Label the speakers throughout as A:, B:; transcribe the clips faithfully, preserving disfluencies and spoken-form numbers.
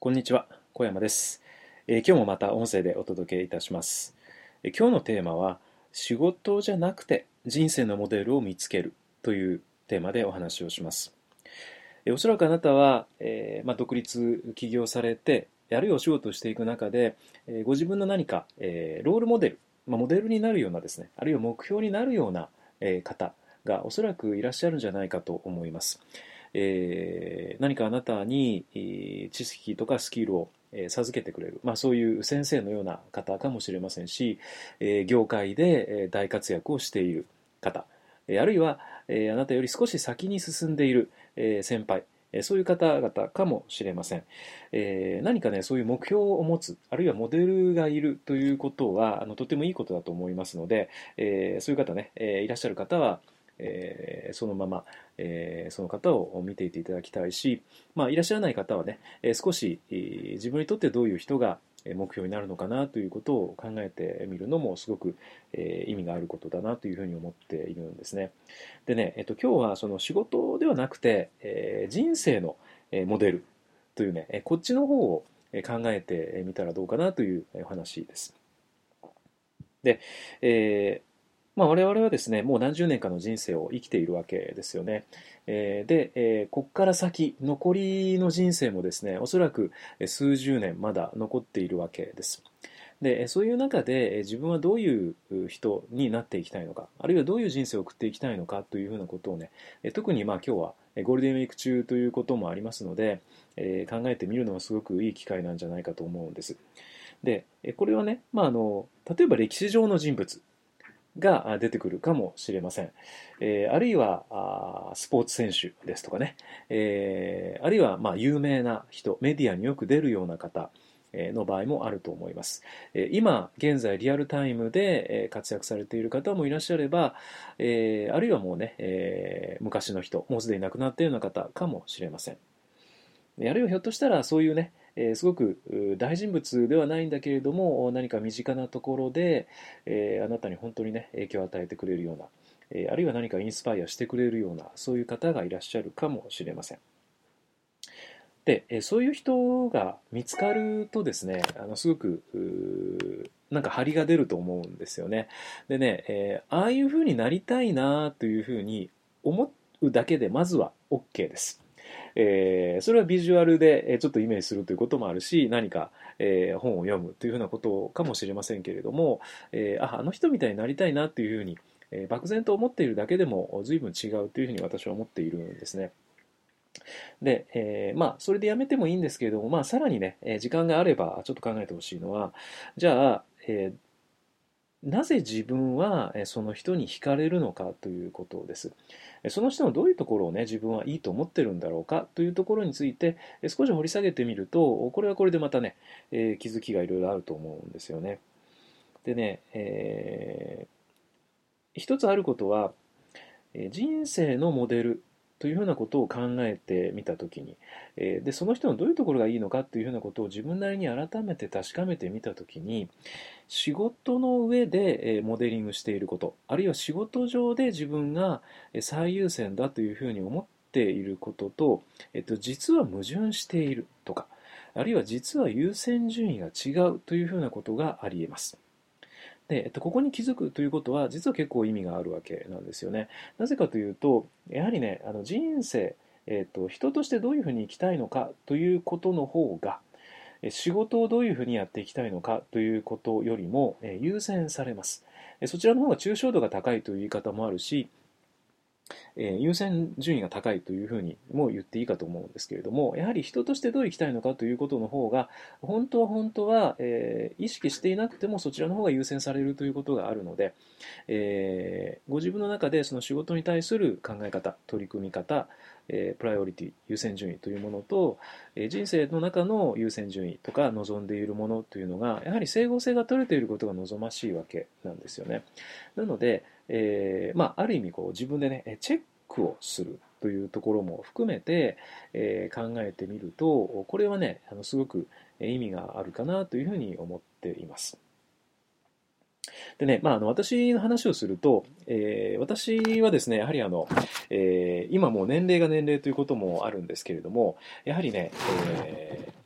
A: こんにちは、小山です。えー今日もまた音声でお届けいたします。えー今日のテーマは、仕事じゃなくて人生のモデルを見つけるというテーマでお話をします。えーおそらくあなたは、えーまあ、独立起業されて、あるいはお仕事をしていく中で、えーご自分の何か、えーロールモデル、まあ、モデルになるようなですね、あるいは目標になるような、えー方がおそらくいらっしゃるんじゃないかと思います。えー何かあなたにえー知識とかスキルをえー授けてくれる、まあ、そういう先生のような方かもしれませんし、えー業界でえー大活躍をしている方、えーあるいはえーあなたより少し先に進んでいるえー先輩、えーそういう方々かもしれません。えー何かね、そういう目標を持つ、あるいはモデルがいるということは、あのとてもいいことだと思いますので、えーそういう方ね、えーいらっしゃる方は、えーそのまま、えーその方を見ていていただきたいし、まあ、いらっしゃらない方はね、えー少し、えー自分にとってどういう人がえー目標になるのかなということを考えてみるのもすごく、えー意味があることだなというふうに思っているんですね。でね、えっと、今日はその仕事ではなくて、えー人生のえーモデルというね、えーこっちの方をえー考えてみたらどうかなというえーお話です。で、えーまあ、我々はですね、もう何十年かの人生を生きているわけですよね。えーで、えーこっから先、残りの人生もですね、おそらくえー数十年まだ残っているわけです。で、えーそういう中でえー自分はどういう人になっていきたいのか、あるいはどういう人生を送っていきたいのかというふうなことをね、えー特にまあ今日はえーゴールデンウィーク中ということもありますので、えー考えてみるのはすごくいい機会なんじゃないかと思うんです。で、えーこれはね、まあ、あの、例えば歴史上の人物、が出てくるかもしれません。えーあるいはあスポーツ選手ですとかね、えーあるいはまあ有名な人、メディアによく出るような方えーの場合もあると思います。えー今現在リアルタイムでえー活躍されている方もいらっしゃれば、えーあるいはもうね、えー昔の人、もうすでに亡くなったような方かもしれません。あるいはひょっとしたらそういうね、えーすごく大人物ではないんだけれども、何か身近なところで、えーあなたに本当にね、影響を与えてくれるような、えーあるいは何かインスパイアしてくれるような、そういう方がいらっしゃるかもしれません。で、えーそういう人が見つかるとですね、あのすごく、なんか張りが出ると思うんですよね。でね、えーああいうふうになりたいなというふうに思うだけでまずは OK です。えーそれはビジュアルでえーちょっとイメージするということもあるし、何か、えー本を読むというふうなことかもしれませんけれども、えーあ、あの人みたいになりたいなというふうに、えー漠然と思っているだけでも随分違うというふうに私は思っているんですね。で、えーまあ、それでやめてもいいんですけれども、まあ、さらにね、えー時間があればちょっと考えてほしいのは、じゃあ、えーなぜ自分はえーその人に惹かれるのかということです。えーその人のどういうところをね、自分はいいと思ってるんだろうかというところについてえー少し掘り下げてみると、これはこれでまたね、えー気づきがいろいろあると思うんですよね。でね、えー一つあることは、えー人生のモデルというふうなことを考えてみたときに、えーで、その人のどういうところがいいのかというふうなことを自分なりに改めて確かめてみたときに、仕事の上でえーモデリングしていること、あるいは仕事上で自分がえー最優先だというふうに思っていることと、えっと、実は矛盾しているとか、あるいは実は優先順位が違うというふうなことがあり得ます。で、えっと、ここに気づくということは、実は結構意味があるわけなんですよね。なぜかというと、やはりね、あの人生、えっと、人としてどういうふうに生きたいのかということの方が、え仕事をどういうふうにやっていきたいのかということよりもえ優先されます。えそちらの方が抽象度が高いという言い方もあるし、えー優先順位が高いというふうにも言っていいかと思うんですけれども、やはり人としてどう生きたいのかということの方が、本当は本当は、えー意識していなくてもそちらの方が優先されるということがあるので、えーご自分の中でその仕事に対する考え方、取り組み方、えープライオリティ、優先順位というものと、えー人生の中の優先順位とか望んでいるものというのが、やはり整合性が取れていることが望ましいわけなんですよね。なので、えーまあ、ある意味こう自分でね、チェックをするというところも含めて、えー考えてみると、これはね、あのすごく意味があるかなというふうに思っています。でね、まあ、あの私の話をすると、えー私はですね、やはりあの、えー今もう年齢が年齢ということもあるんですけれども、やはりね、えー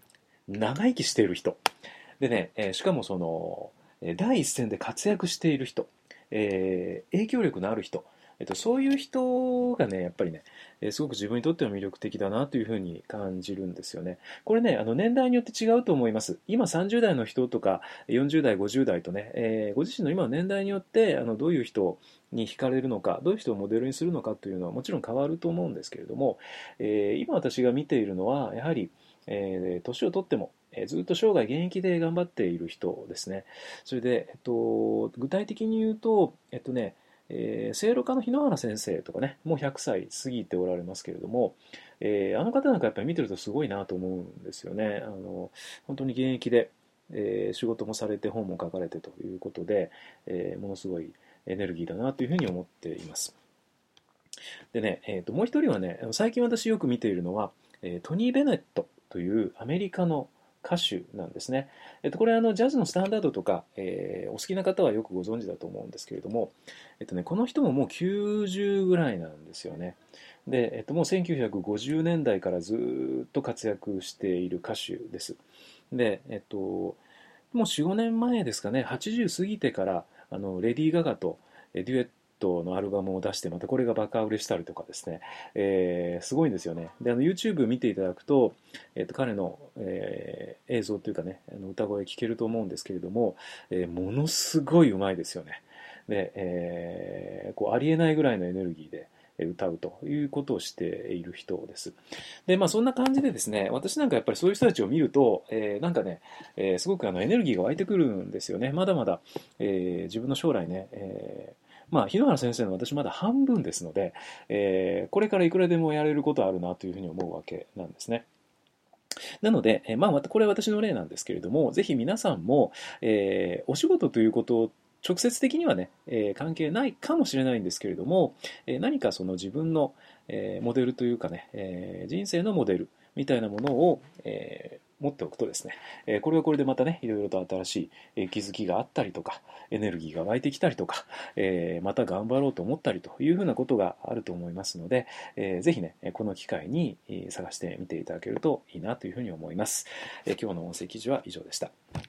A: 長生きしている人。でね、えーしかもその、えー第一線で活躍している人、えー影響力のある人、えっと、そういう人がね、やっぱりね、えーすごく自分にとっては魅力的だなというふうに感じるんですよね。これね、あの年代によって違うと思います。今さんじゅう代の人とかよんじゅう代、ごじゅう代とね、えーご自身の今の年代によってあのどういう人に惹かれるのか、どういう人をモデルにするのかというのはもちろん変わると思うんですけれども、えー今私が見ているのは、やはり、えー年をとっても、えーずっと生涯現役で頑張っている人ですね。それで、えっと、具体的に言うと、えっとね、えー、聖路加の日野原先生とかね、もうひゃくさい過ぎておられますけれども、えーあの方なんかやっぱり見てるとすごいなと思うんですよね。あの、本当に現役で、えー仕事もされて本も書かれてということで、えーものすごいエネルギーだなというふうに思っています。でね、えーと、もう一人はね、最近私よく見ているのは、えートニー・ベネットというアメリカの歌手なんですね。えっと、これあのジャズのスタンダードとか、えーお好きな方はよくご存知だと思うんですけれども、えっとね、この人ももうきゅうじゅうぐらいなんですよね。で、えっと、もうせんきゅうひゃくごじゅうねんだいからずっと活躍している歌手です。で、えっと、もうよん、ごねんまえですかね、はちじゅう過ぎてから、あの、レディー・ガガとえデュエットのアルバムを出して、またこれがバカ売れしたりとかですね、えーすごいんですよね。で、あの、YouTube 見ていただくと、えっと、彼の、えー映像というかね、あの歌声聞けると思うんですけれども、えーものすごい上手いですよね。で、えーこう、ありえないぐらいのエネルギーで、えー歌うということをしている人です。で、まあそんな感じでですね、私なんかやっぱりそういう人たちを見ると、えーなんかね、えーすごくあのエネルギーが湧いてくるんですよね。まだまだ、えー自分の将来ね、えーまあ、日野原先生の私まだ半分ですので、えーこれからいくらでもやれることあるなというふうに思うわけなんですね。なので、えーまあ、またこれは私の例なんですけれども、ぜひ皆さんも、えーお仕事ということを直接的にはね、えー関係ないかもしれないんですけれども、えー何かその自分の、えーモデルというかね、えー人生のモデルみたいなものを、えー持っておくとですね、えーこれはこれでまたね、いろいろと新しいえー気づきがあったりとか、エネルギーが湧いてきたりとか、えーまた頑張ろうと思ったりというふうなことがあると思いますので、えーぜひね、この機会にえー探してみていただけるといいなというふうに思います。えー今日の音声記事は以上でした。